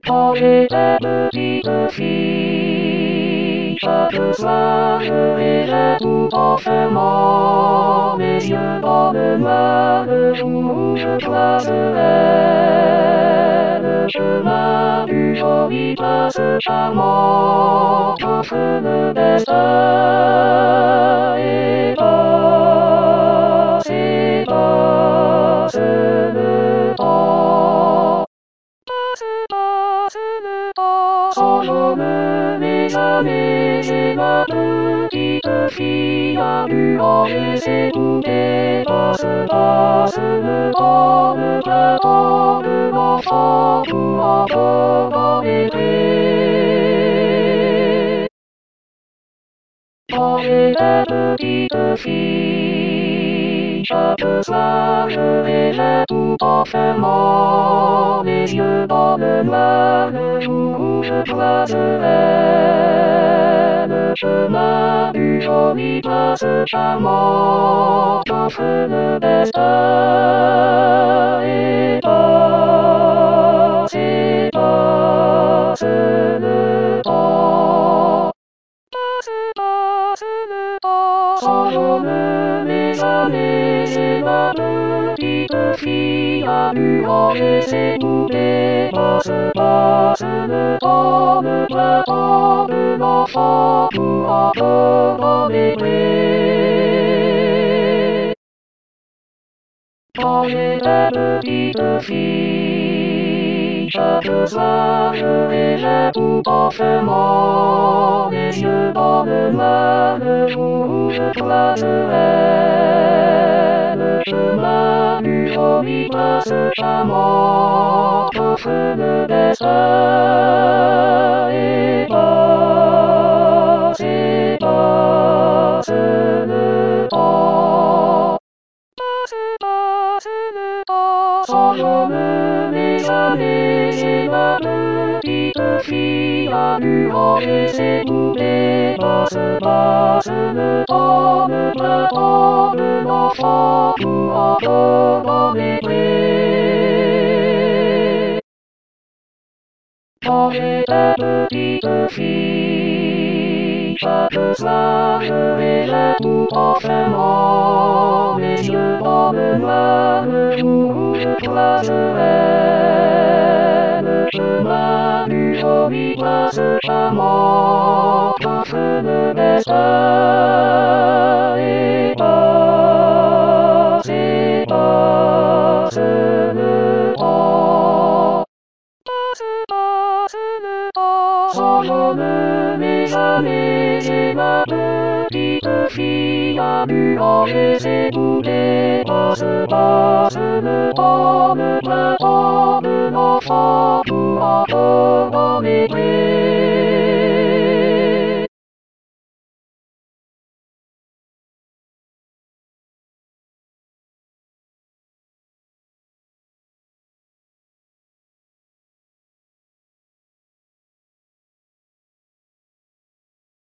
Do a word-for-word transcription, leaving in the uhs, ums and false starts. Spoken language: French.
Quand j'étais petite fille, chaque soir je veillais tout en fermant mes yeux dans le noir le jour où je croiserais le chemin du joli prince charmant qu'offre le destin. Et passe, et passe le temps. Passe, passe le temps. Sans jaune les années et ma petite fille a dû ranger ses poupées. Passe, passe le temps, le printemps de l'enfant joue encore dans les prés. Quand j'étais petite fille, chaque soir je veillais tout en fermant les yeux dans le noir le jour où je croiserais le chemin du joli prince charmant qu'offre le destin. Et passe, et passe le temps. Passe, passe le temps. Sans jaune les années et ma petite fille a dû ranger ses poupées. Passe, passe le temps, le printemps de l'enfant joue encore dans les prés. Quand j'étais petite fille, chaque soir je veillais tout en fermant les yeux dans le noir le jour où je croiserais le chemin du joli prince charmant qu'offre le destin. Et passe, et passe le temps. Passe, passe le temps. Sans jaune les années et ma petite fille a dû ranger ses poupées. Passe, passe le temps, le printemps de l'enfant joue encore dans les prés. Quand j'étais petite fille, chaque soir je veillais tout en fermant les yeux dans le noir le jour où je croiserais le chemin du joli prince charmant qu'offre le destin. Et passe, et passe le temps. Passe, passe le temps. Sans jaune les années et ma petite fille a dû ranger ses poupées. Passe, passe le temps, le printemps de l'enfant joue encore dans les prés.